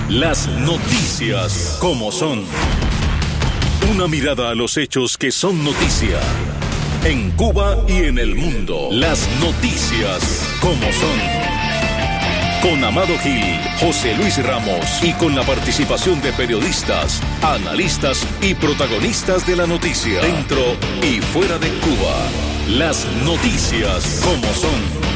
Las noticias como son. Una mirada a los hechos que son noticia. En Cuba y en el mundo. Las noticias como son. Con Amado Gil, José Luis Ramos y con la participación de periodistas, analistas y protagonistas de la noticia. Dentro y fuera de Cuba. Las noticias como son.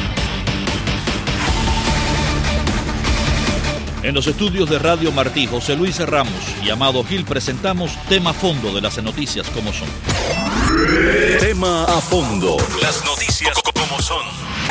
En los estudios de Radio Martí, José Luis Ramos y Amado Gil presentamos Tema a Fondo de las noticias como son. Tema a fondo. Las noticias como son.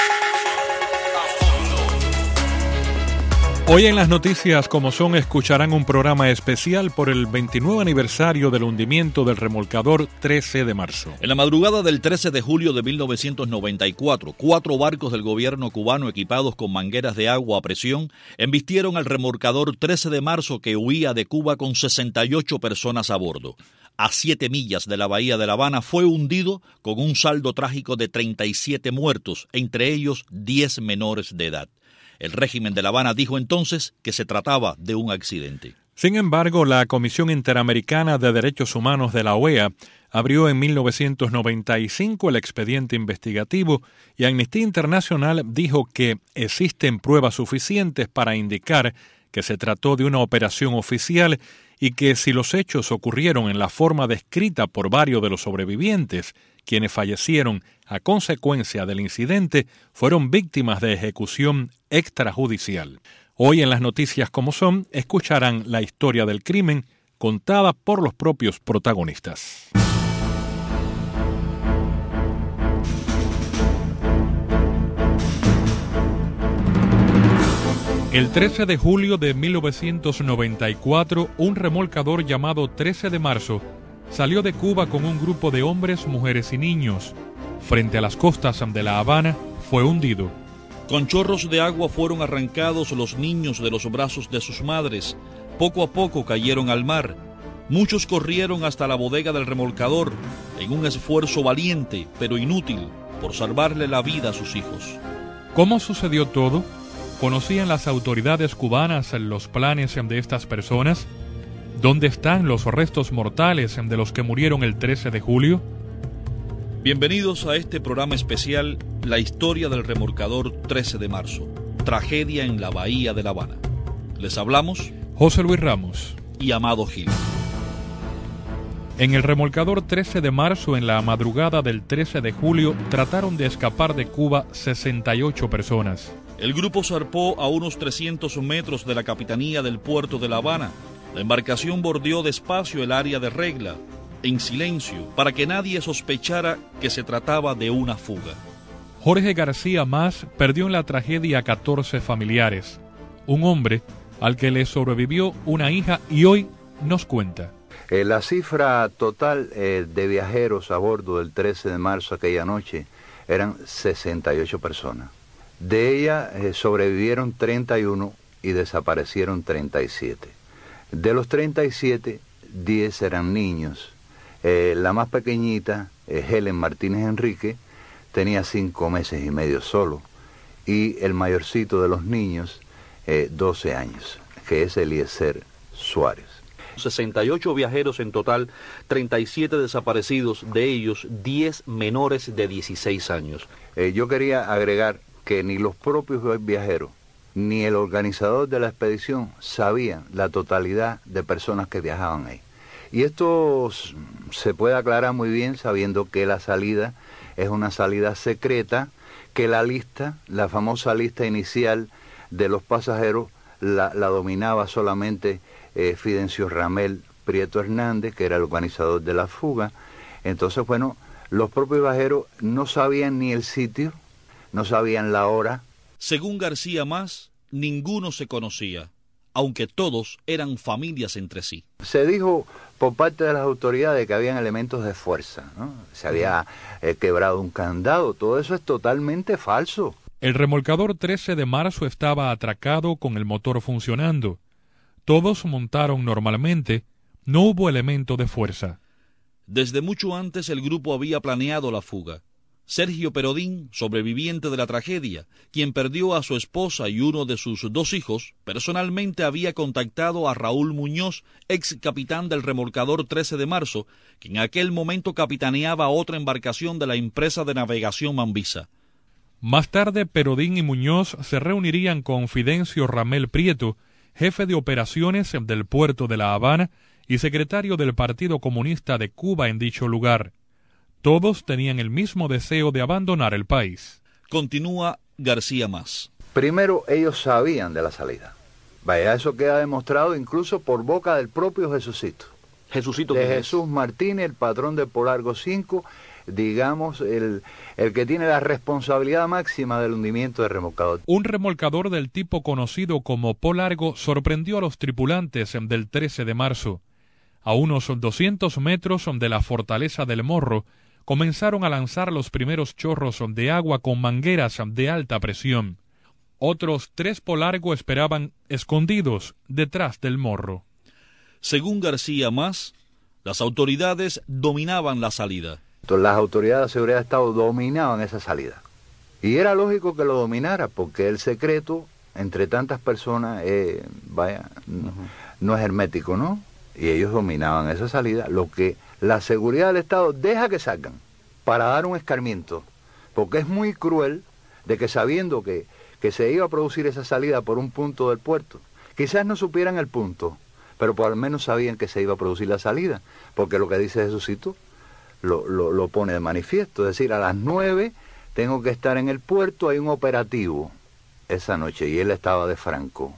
Hoy en las noticias como son escucharán un programa especial por el 29 aniversario del hundimiento del remolcador 13 de marzo. En la madrugada del 13 de julio de 1994, 4 barcos del gobierno cubano equipados con mangueras de agua a presión embistieron al remolcador 13 de marzo que huía de Cuba con 68 personas a bordo. A 7 millas de la bahía de La Habana fue hundido con un saldo trágico de 37 muertos, entre ellos 10 menores de edad. El régimen de La Habana dijo entonces que se trataba de un accidente. Sin embargo, la Comisión Interamericana de Derechos Humanos de la OEA abrió en 1995 el expediente investigativo y Amnistía Internacional dijo que existen pruebas suficientes para indicar que se trató de una operación oficial y que si los hechos ocurrieron en la forma descrita por varios de los sobrevivientes, quienes fallecieron a consecuencia del incidente fueron víctimas de ejecución extrajudicial. Hoy en las noticias como son, escucharán la historia del crimen contada por los propios protagonistas. El 13 de julio de 1994, un remolcador llamado 13 de marzo salió de Cuba con un grupo de hombres, mujeres y niños. Frente a las costas de La Habana, fue hundido. Con chorros de agua fueron arrancados los niños de los brazos de sus madres. Poco a poco cayeron al mar. Muchos corrieron hasta la bodega del remolcador, en un esfuerzo valiente, pero inútil, por salvarle la vida a sus hijos. ¿Cómo sucedió todo? ¿Conocían las autoridades cubanas los planes de estas personas? ¿Dónde están los restos mortales de los que murieron el 13 de julio? Bienvenidos a este programa especial, la historia del remolcador 13 de marzo, tragedia en la bahía de La Habana. Les hablamos José Luis Ramos y Amado Gil. En el remolcador 13 de marzo, en la madrugada del 13 de julio, trataron de escapar de Cuba 68 personas. El grupo zarpó a unos 300 metros de la capitanía del puerto de La Habana. La embarcación bordeó despacio el área de regla, en silencio, para que nadie sospechara que se trataba de una fuga. Jorge García Mas perdió en la tragedia a 14 familiares. Un hombre al que le sobrevivió una hija y hoy nos cuenta. La cifra total de viajeros a bordo del 13 de marzo aquella noche eran 68 personas. De ellas sobrevivieron 31 y desaparecieron 37. De los 37, 10 eran niños. La más pequeñita, Helen Martínez Enrique, tenía 5 meses y medio solo. Y el mayorcito de los niños, 12 años, que es Eliezer Suárez. 68 viajeros en total, 37 desaparecidos, de ellos 10 menores de 16 años. Yo quería agregar que ni los propios viajeros ni el organizador de la expedición sabían la totalidad de personas que viajaban ahí. Y esto se puede aclarar muy bien sabiendo que la salida es una salida secreta, que la lista, la famosa lista inicial de los pasajeros, la dominaba solamente Fidencio Ramel Prieto Hernández, que era el organizador de la fuga. Entonces, bueno, los propios viajeros no sabían ni el sitio, no sabían la hora. Según García Mas, ninguno se conocía, aunque todos eran familias entre sí. Se dijo por parte de las autoridades que habían elementos de fuerza, ¿no? Se había quebrado un candado, todo eso es totalmente falso. El remolcador 13 de marzo estaba atracado con el motor funcionando. Todos montaron normalmente, no hubo elemento de fuerza. Desde mucho antes el grupo había planeado la fuga. Sergio Perodín, sobreviviente de la tragedia, quien perdió a su esposa y uno de sus 2 hijos, personalmente había contactado a Raúl Muñoz, ex capitán del remolcador 13 de marzo, que en aquel momento capitaneaba otra embarcación de la empresa de navegación Mambisa. Más tarde, Perodín y Muñoz se reunirían con Fidencio Ramel Prieto, jefe de operaciones del puerto de La Habana y secretario del Partido Comunista de Cuba en dicho lugar. Todos tenían el mismo deseo de abandonar el país. Continúa García Mas. Primero, ellos sabían de la salida. Vaya, eso queda demostrado incluso por boca del propio Jesucito. Jesucito, de Jesús Martínez, el patrón de Polargo 5, digamos, el que tiene la responsabilidad máxima del hundimiento del remolcador. Un remolcador del tipo conocido como Polargo sorprendió a los tripulantes del 13 de marzo. A unos 200 metros de la fortaleza del Morro, comenzaron a lanzar los primeros chorros de agua con mangueras de alta presión. Otros 3 Polargo esperaban escondidos detrás del Morro. Según García Mas, las autoridades dominaban la salida. Las autoridades de seguridad de Estado dominaban esa salida. Y era lógico que lo dominara, porque el secreto, entre tantas personas, no es hermético, ¿no? Y ellos dominaban esa salida, lo que la seguridad del Estado deja que salgan para dar un escarmiento, porque es muy cruel de que sabiendo que se iba a producir esa salida por un punto del puerto, quizás no supieran el punto, pero por lo menos sabían que se iba a producir la salida, porque lo que dice Jesucito lo pone de manifiesto, es decir, a las 9 tengo que estar en el puerto, hay un operativo esa noche, y él estaba de franco.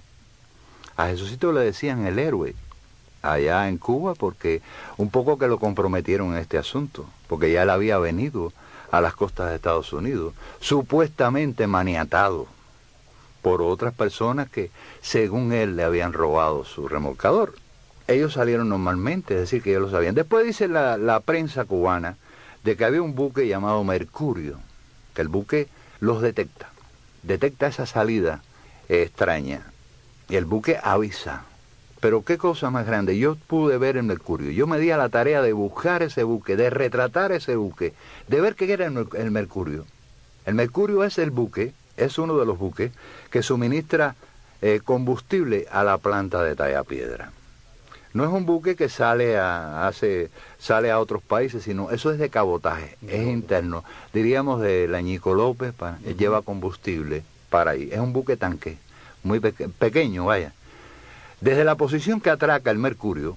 A Jesucito le decían el héroe allá en Cuba, porque un poco que lo comprometieron en este asunto, porque ya él había venido a las costas de Estados Unidos, supuestamente maniatado por otras personas que, según él, le habían robado su remolcador. Ellos salieron normalmente, es decir, que ellos lo sabían. Después dice la prensa cubana de que había un buque llamado Mercurio, que el buque los detecta esa salida extraña, y el buque avisa. Pero qué cosa más grande, yo pude ver el Mercurio, yo me di a la tarea de buscar ese buque, de retratar ese buque, de ver qué era el Mercurio. El Mercurio es el buque, es uno de los buques que suministra combustible a la planta de Tallapiedra. No es un buque que sale a otros países, sino eso es de cabotaje, es interno, diríamos de Lañico López, lleva combustible para ahí, es un buque tanque, muy pequeño, vaya. Desde la posición que atraca el Mercurio,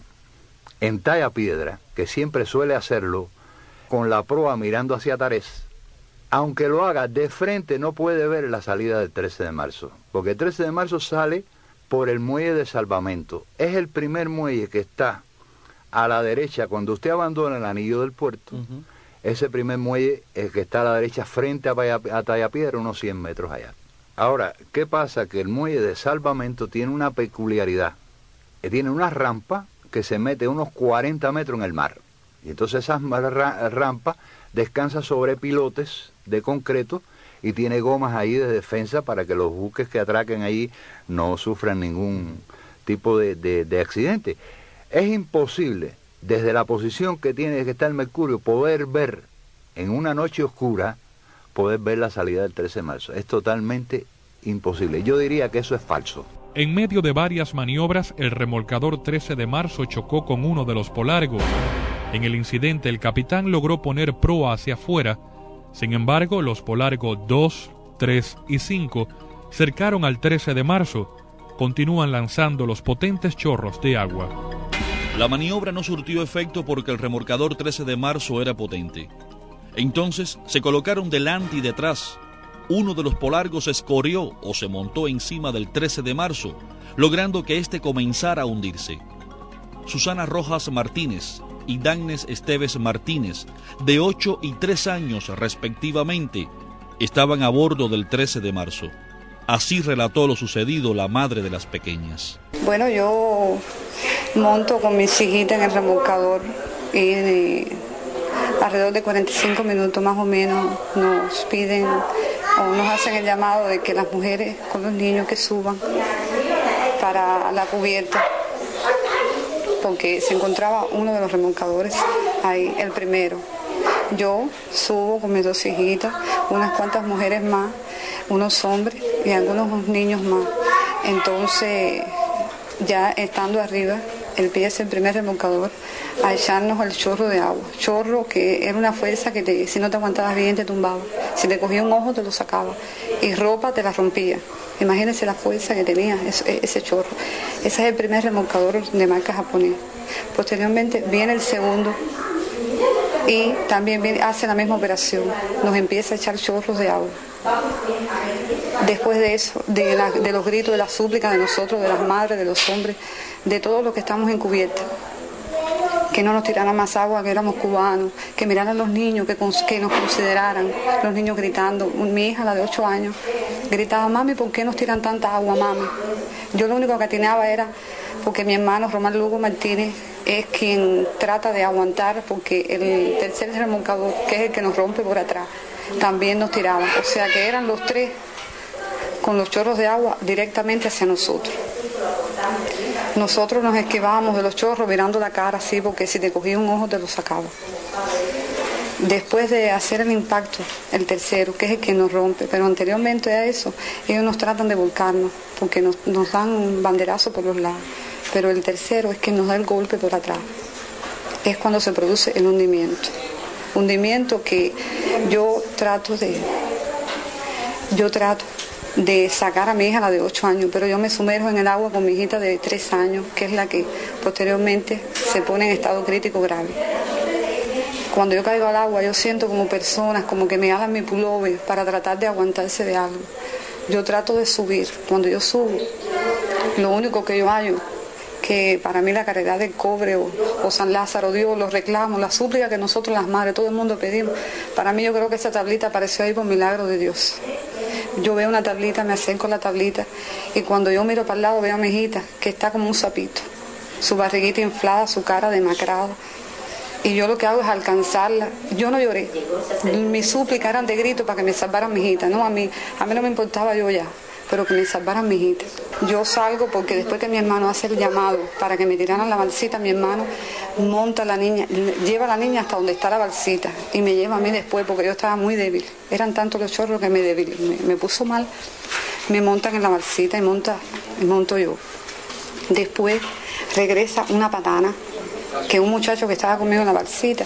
en Tallapiedra, que siempre suele hacerlo, con la proa mirando hacia Tarés, aunque lo haga de frente, no puede ver la salida del 13 de marzo, porque el 13 de marzo sale por el muelle de salvamento. Es el primer muelle que está a la derecha, cuando usted abandona el anillo del puerto, ese primer muelle es que está a la derecha frente a Tallapiedra, unos 100 metros allá. Ahora, ¿qué pasa? Que el muelle de salvamento tiene una peculiaridad. Tiene una rampa que se mete unos 40 metros en el mar. Y entonces esa rampa descansa sobre pilotes de concreto y tiene gomas ahí de defensa para que los buques que atraquen ahí no sufran ningún tipo de accidente. Es imposible, desde la posición que tiene que estar el Mercurio, poder ver en una noche oscura, poder ver la salida del 13 de marzo. Es totalmente imposible. Yo diría que eso es falso. En medio de varias maniobras, el remolcador 13 de marzo chocó con uno de los Polargos. En el incidente, el capitán logró poner proa hacia afuera. Sin embargo, los Polargo 2, 3 y 5 cercaron al 13 de marzo. Continúan lanzando los potentes chorros de agua. La maniobra no surtió efecto porque el remolcador 13 de marzo era potente. Entonces se colocaron delante y detrás. Uno de los Polargos escorrió o se montó encima del 13 de marzo, logrando que éste comenzara a hundirse. Susana Rojas Martínez y Dagnes Esteves Martínez, de 8 y 3 años respectivamente, estaban a bordo del 13 de marzo. Así relató lo sucedido la madre de las pequeñas. Bueno, yo monto con mi hijita en el remolcador y alrededor de 45 minutos más o menos nos piden o nos hacen el llamado de que las mujeres con los niños que suban para la cubierta, porque se encontraba uno de los remolcadores ahí, el primero. yo subo con mis 2 hijitas, unas cuantas mujeres más, unos hombres y algunos niños más. Entonces, ya estando arriba, empieza el primer remolcador a echarnos el chorro de agua. Chorro que era una fuerza que si no te aguantabas bien te tumbaba. Si te cogía un ojo te lo sacaba. Y ropa te la rompía. Imagínense la fuerza que tenía ese chorro. Ese es el primer remolcador de marca japonesa. Posteriormente viene el segundo y también hace la misma operación. Nos empieza a echar chorros de agua. Después de eso, de los gritos, de las súplicas de nosotros, de las madres, de los hombres, de todos los que estamos encubiertos, que no nos tiraran más agua, que éramos cubanos, que miraran los niños, que nos consideraran, los niños gritando. Mi hija, la de 8 años, gritaba: mami, ¿por qué nos tiran tanta agua, mami? Yo lo único que atinaba era porque mi hermano Román Lugo Martínez es quien trata de aguantar, porque el tercer remolcador, que es el que nos rompe por atrás, también nos tiraba. O sea que eran los 3 con los chorros de agua directamente hacia nosotros. Nosotros nos esquivábamos de los chorros mirando la cara así, porque si te cogía un ojo te lo sacaba. Después de hacer el impacto, el tercero, que es el que nos rompe, pero anteriormente a eso, ellos nos tratan de volcarnos, porque nos dan un banderazo por los lados. Pero el tercero es que nos da el golpe por atrás. Es cuando se produce el hundimiento. Hundimiento que yo trato de sacar a mi hija, la de 8 años, pero yo me sumerjo en el agua con mi hijita de 3 años, que es la que posteriormente se pone en estado crítico grave. Cuando yo caigo al agua, yo siento como personas, como que me alan mi pullover para tratar de aguantarse de algo. Yo trato de subir. Cuando yo subo, lo único que yo hallo, que para mí la caridad del cobre o San Lázaro, Dios, los reclamos, la súplica que nosotros las madres, todo el mundo pedimos, para mí yo creo que esa tablita apareció ahí por milagro de Dios. Yo veo una tablita, me acerco a la tablita y cuando yo miro para el lado veo a mi hijita que está como un sapito, su barriguita inflada, su cara demacrada. Y yo lo que hago es alcanzarla. Yo no lloré. Mis súplicas eran de grito para que me salvaran mi hijita. No, a mí no me importaba yo ya, pero que me salvaran mi hijita. Yo salgo porque después que mi hermano hace el llamado para que me tiraran la balsita, mi hermano monta a la niña, lleva a la niña hasta donde está la balsita y me lleva a mí después porque yo estaba muy débil. Eran tantos los chorros que me puso mal. Me montan en la balsita y monto yo. Después regresa una patana, que un muchacho que estaba conmigo en la balsita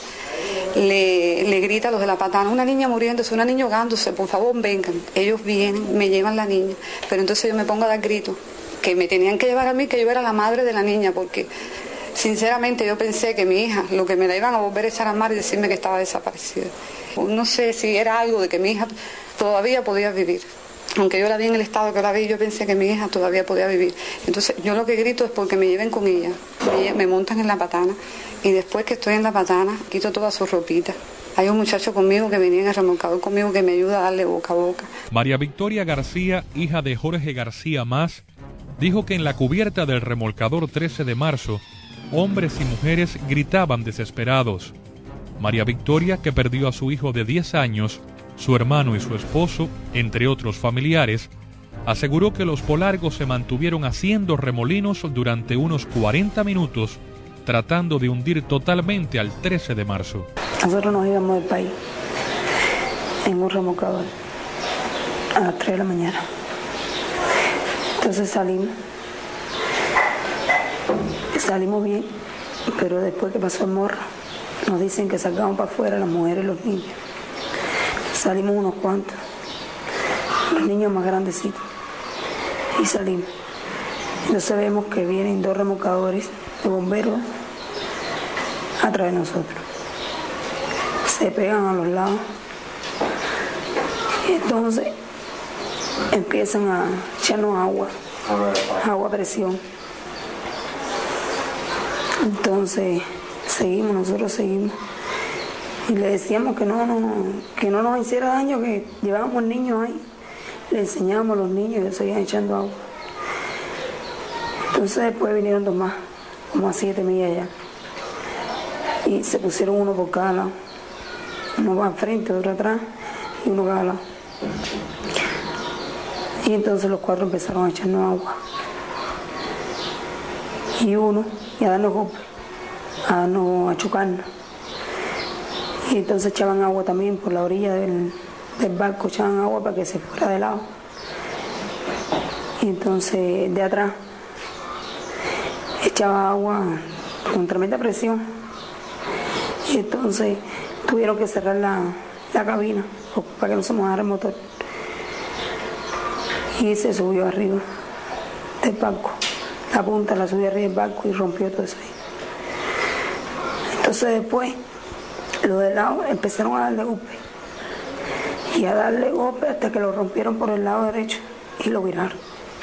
le grita a los de la patana: una niña muriéndose, una niña ahogándose, por favor vengan. Ellos vienen, me llevan la niña, pero entonces yo me pongo a dar gritos, que me tenían que llevar a mí, que yo era la madre de la niña, porque sinceramente yo pensé que mi hija, lo que me la iban a volver a echar al mar y decirme que estaba desaparecida. No sé si era algo de que mi hija todavía podía vivir. Aunque yo la vi en el estado que la vi, yo pensé que mi hija todavía podía vivir. Entonces yo lo que grito es porque me lleven con ella. Me montan en la patana y después que estoy en la patana quito toda su ropita. Hay un muchacho conmigo que venía en el remolcador conmigo que me ayuda a darle boca a boca. María Victoria García, hija de Jorge García Más, dijo que en la cubierta del remolcador 13 de marzo, hombres y mujeres gritaban desesperados. María Victoria, que perdió a su hijo de 10 años, su hermano y su esposo, entre otros familiares, aseguró que los polargos se mantuvieron haciendo remolinos durante unos 40 minutos, tratando de hundir totalmente al 13 de marzo. Nosotros nos íbamos del país en un remolcador a las 3 de la mañana. Entonces salimos bien, pero después que pasó el morro, nos dicen que salgamos para afuera las mujeres y los niños. Salimos unos cuantos, los niños más grandecitos, y salimos. Entonces vemos que vienen 2 remolcadores de bomberos atrás de nosotros. Se pegan a los lados y entonces empiezan a echarnos agua a presión. Entonces nosotros seguimos. Y le decíamos que no nos hiciera daño, que llevábamos niños ahí. Le enseñábamos a los niños y ellos seguían echando agua. Entonces después vinieron 2 más, como a 7 millas ya. Y se pusieron uno por cada lado. Uno va al frente, otro atrás y uno cada lado. Y entonces los 4 empezaron a echarnos agua. Y a darnos golpes, a chocarnos. Y entonces echaban agua también por la orilla del barco, echaban agua para que se fuera de lado. Y entonces de atrás echaba agua con tremenda presión. Y entonces tuvieron que cerrar la cabina para que no se mojara el motor. Y se subió arriba del barco. La punta la subió arriba del barco y rompió todo eso ahí. Entonces después, los de lado empezaron a darle golpe. Y a darle golpe hasta que lo rompieron por el lado derecho y lo viraron.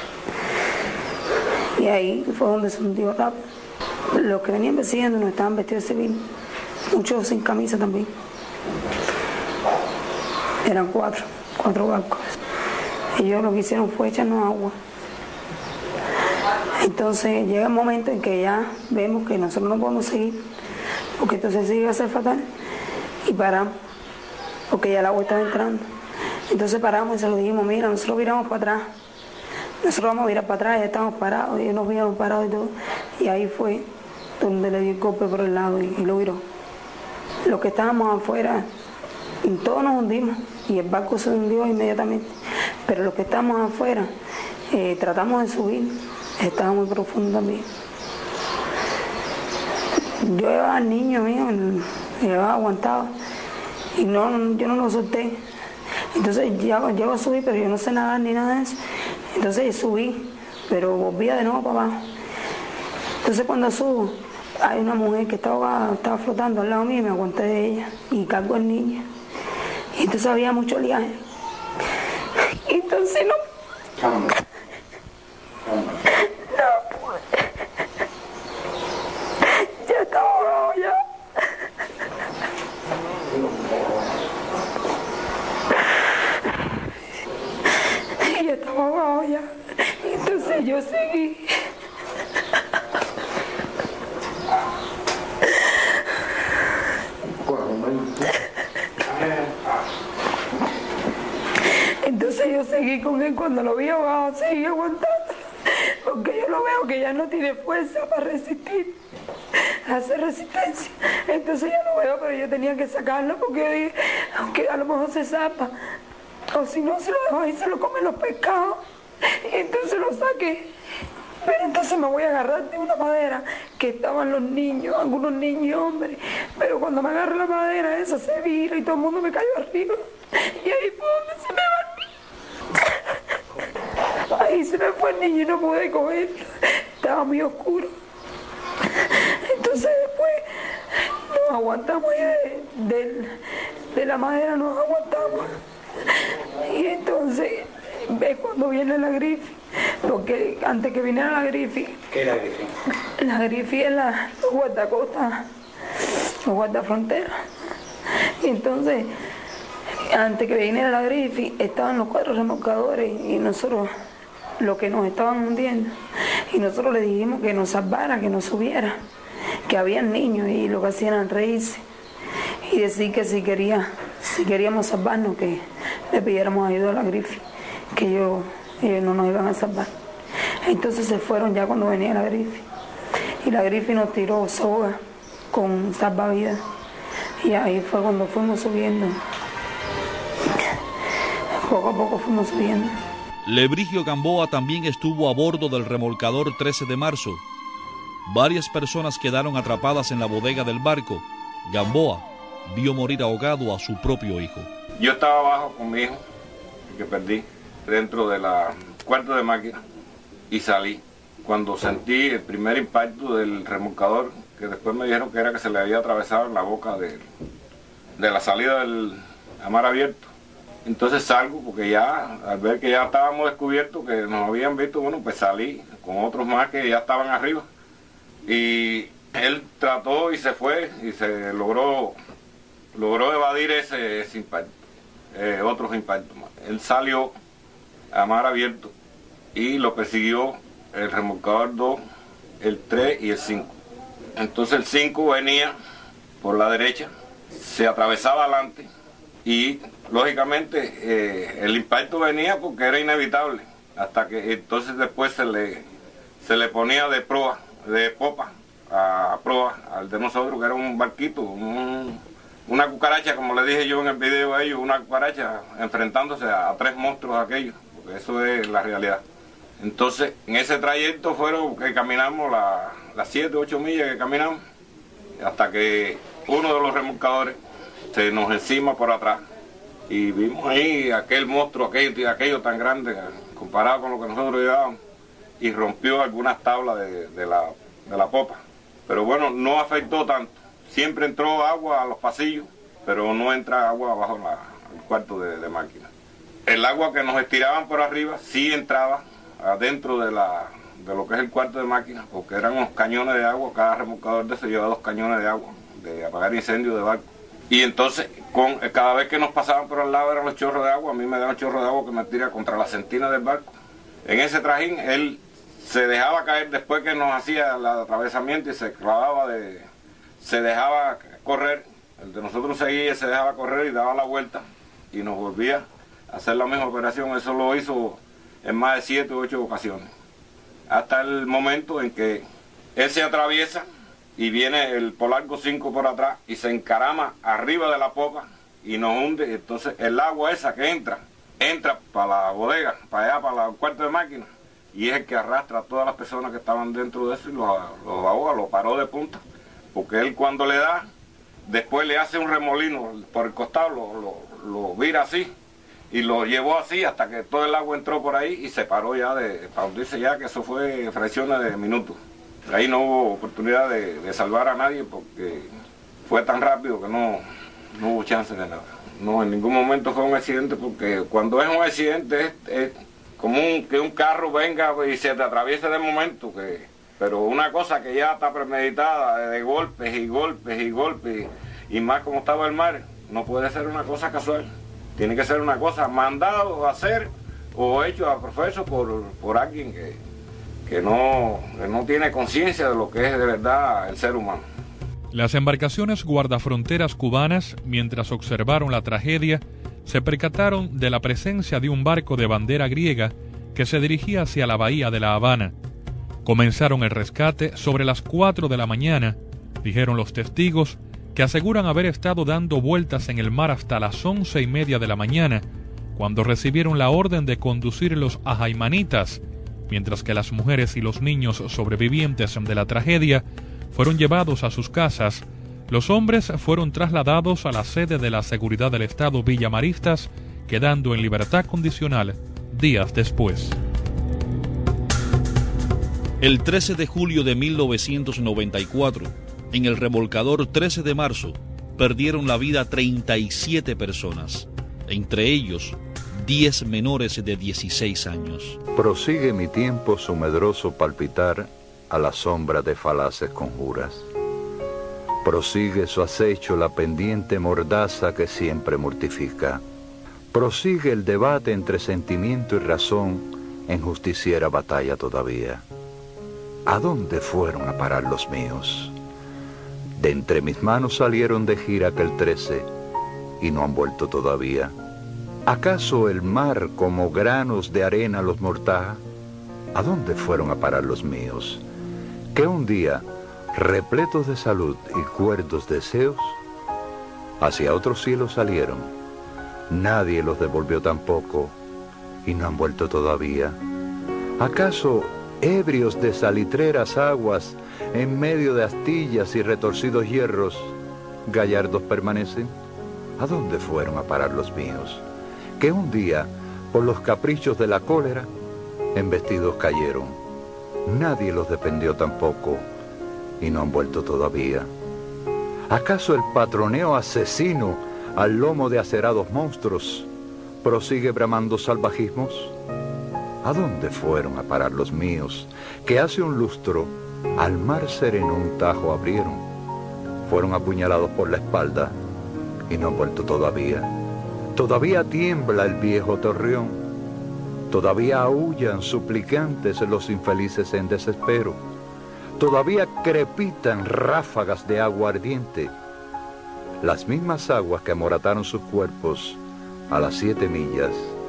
Y ahí fue donde se hundió rápido. Los que venían persiguiendo no estaban vestidos de civil, muchos sin camisa también. Eran cuatro barcos. Ellos lo que hicieron fue echarnos agua. Entonces llega el momento en que ya vemos que nosotros no podemos seguir, porque entonces sí iba a ser fatal, y paramos, porque ya el agua estaba entrando. Entonces paramos y se lo dijimos, mira, nosotros viramos para atrás, nosotros vamos a virar para atrás, ya estamos parados, y ellos nos vieron parados y todo, y ahí fue donde le dio el golpe por el lado y lo viró. Los que estábamos afuera, todos nos hundimos, y el barco se hundió inmediatamente, pero los que estábamos afuera, tratamos de subir, estaba muy profundo también. Yo llevaba al niño mío, llevaba aguantado, y yo no lo solté. Entonces llego a subir, pero yo no sé nadar ni nada de eso. Entonces subí, pero volvía de nuevo para abajo. Entonces cuando subo, hay una mujer que estaba flotando al lado mío y me aguanté de ella y cargo al niño. Y entonces había mucho oleaje. Y entonces no pude. Ya estaba ahogado ya. Ya estaba ahogado ya. Entonces yo seguí. Entonces yo seguí con él, cuando lo vi ahogado, seguí aguantando, porque yo lo veo que ya no tiene fuerza para resistir, hacer resistencia. Entonces ya lo veo, pero yo tenía que sacarlo, porque yo dije, aunque a lo mejor se zapa, o si no se lo dejo ahí, se lo comen los pescados. Y entonces lo saqué. Pero entonces me voy a agarrar de una madera que estaban los niños, algunos niños y hombres. Pero cuando me agarro la madera esa se vira y todo el mundo me cayó arriba. Y ahí fue donde se me va el niño. Ahí se me fue el niño y no pude cogerlo. Estaba muy oscuro. Entonces después nos aguantamos de la madera, nos aguantamos. Y entonces ve cuando viene la Griffy, porque antes que viniera la Griffy. ¿Qué es la Griffy? La Griffy es los guardacostas, los guardafronteras. Y entonces, antes que viniera la Griffy, estaban los 4 remolcadores y nosotros, los que nos estaban hundiendo, y nosotros le dijimos que nos salvara, que nos subiera, que había niños y lo que hacían era reírse y decir que si queríamos salvarnos, que le pidiéramos ayuda a la Griffy, que ellos no nos iban a salvar. Entonces se fueron ya cuando venía la Griffy, y la Griffy nos tiró soga con salvavidas, y ahí fue cuando fuimos subiendo, poco a poco fuimos subiendo. Lebrigio Gamboa también estuvo a bordo del remolcador 13 de marzo. Varias personas quedaron atrapadas en la bodega del barco. Gamboa vio morir ahogado a su propio hijo. Yo estaba abajo con mi hijo, que perdí, dentro de la cuarto de máquina, y salí. Cuando sentí el primer impacto del remolcador, que después me dijeron que era que se le había atravesado en la boca de la salida del mar abierto. Entonces salgo, porque ya, al ver que ya estábamos descubiertos, que nos habían visto, bueno, pues salí con otros más que ya estaban arriba. Y él trató y se fue, y se logró evadir ese impacto, otros impactos más. Él salió a mar abierto y lo persiguió el remolcador 2, el 3 y el 5. Entonces el 5 venía por la derecha, se atravesaba adelante y lógicamente el impacto venía porque era inevitable, hasta que entonces después se le ponía de popa a proa al de nosotros, que era un barquito, un una cucaracha, como le dije yo en el video a ellos, una cucaracha enfrentándose a 3 monstruos aquellos, porque eso es la realidad. Entonces, en ese trayecto fueron que caminamos las 7 o 8 millas que caminamos, hasta que uno de los remolcadores se nos encima por atrás. Y vimos ahí aquel monstruo, aquello tan grande, comparado con lo que nosotros llevábamos, y rompió algunas tablas de la popa. Pero bueno, no afectó tanto. Siempre entró agua a los pasillos, pero no entra agua abajo el cuarto de máquina. El agua que nos estiraban por arriba sí entraba adentro de lo que es el cuarto de máquina, porque eran unos cañones de agua. Cada remolcador de eso lleva 2 cañones de agua, de apagar incendios de barco. Y entonces, cada vez que nos pasaban por al lado eran los chorros de agua. A mí me daban chorros de agua que me tira contra la sentina del barco. En ese trajín, él se dejaba caer después que nos hacía el atravesamiento y se clavaba se dejaba correr. El de nosotros seguía, se dejaba correr y daba la vuelta y nos volvía a hacer la misma operación. Eso lo hizo en más de 7 u 8 ocasiones. Hasta el momento en que él se atraviesa y viene el Polarco 5 por atrás y se encarama arriba de la popa y nos hunde. Entonces el agua esa que entra para la bodega, para allá, para el cuarto de máquina, y es el que arrastra a todas las personas que estaban dentro de eso y los ahoga, los paró de punta, porque él cuando le da, después le hace un remolino por el costado, lo vira así y lo llevó así hasta que todo el agua entró por ahí y se paró ya para hundirse ya, que eso fue fracciones de minutos. Ahí no hubo oportunidad de salvar a nadie porque fue tan rápido que no hubo chance de nada. No, en ningún momento fue un accidente, porque cuando es un accidente es común que un carro venga y se te atraviese de momento, pero una cosa que ya está premeditada, de golpes y golpes y golpes, y más como estaba el mar, no puede ser una cosa casual. Tiene que ser una cosa mandado a hacer o hecho a profeso por alguien que no tiene conciencia de lo que es de verdad el ser humano. Las embarcaciones guardafronteras cubanas, mientras observaron la tragedia, se percataron de la presencia de un barco de bandera griega que se dirigía hacia la bahía de La Habana. Comenzaron el rescate sobre las 4 de la mañana, dijeron los testigos, que aseguran haber estado dando vueltas en el mar hasta las 11:30 de la mañana, cuando recibieron la orden de conducirlos a Jaimanitas, mientras que las mujeres y los niños sobrevivientes de la tragedia fueron llevados a sus casas. Los hombres fueron trasladados a la sede de la Seguridad del Estado Villa Maristas, quedando en libertad condicional días después. El 13 de julio de 1994, en el remolcador 13 de marzo, perdieron la vida 37 personas, entre ellos 10 menores de 16 años. Prosigue mi tiempo su medroso palpitar a la sombra de falaces conjuras. Prosigue su acecho la pendiente mordaza que siempre mortifica. Prosigue el debate entre sentimiento y razón en justiciera batalla todavía. ¿A dónde fueron a parar los míos? De entre mis manos salieron de gira aquel 13 y no han vuelto todavía. ¿Acaso el mar como granos de arena los mortaja? ¿A dónde fueron a parar los míos? Que un día, repletos de salud y cuerdos deseos, hacia otro cielo salieron. Nadie los devolvió tampoco y no han vuelto todavía. ¿Acaso ebrios de salitreras aguas, en medio de astillas y retorcidos hierros, gallardos permanecen? ¿A dónde fueron a parar los míos? Que un día, por los caprichos de la cólera, embestidos cayeron. Nadie los defendió tampoco y no han vuelto todavía. ¿Acaso el patroneo asesino al lomo de acerados monstruos prosigue bramando salvajismos? ¿A dónde fueron a parar los míos, que hace un lustro al mar sereno un tajo abrieron? Fueron apuñalados por la espalda y no han vuelto todavía. Todavía tiembla el viejo torreón, todavía aúllan suplicantes los infelices en desespero, todavía crepitan ráfagas de agua ardiente, las mismas aguas que amorataron sus cuerpos a las 7 millas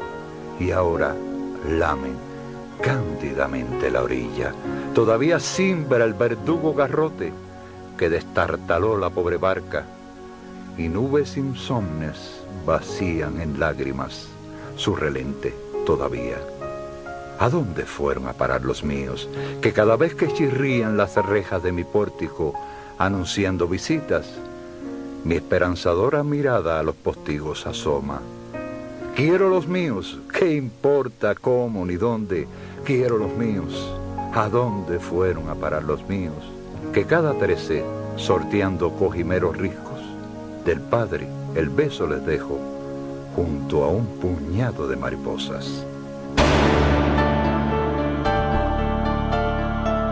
y ahora lamen cándidamente la orilla. Todavía cimbra el verdugo garrote que destartaló la pobre barca y nubes insomnes vacían en lágrimas su relente todavía. ¿A dónde fueron a parar los míos, que cada vez que chirrían las rejas de mi pórtico anunciando visitas, mi esperanzadora mirada a los postigos asoma? Quiero los míos, ¿qué importa cómo ni dónde? Quiero los míos, ¿a dónde fueron a parar los míos? Que cada 13, sorteando cojimeros riscos, del padre el beso les dejo, junto a un puñado de mariposas.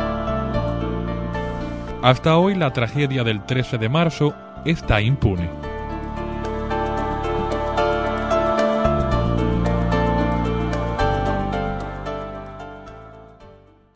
Hasta hoy la tragedia del 13 de marzo está impune.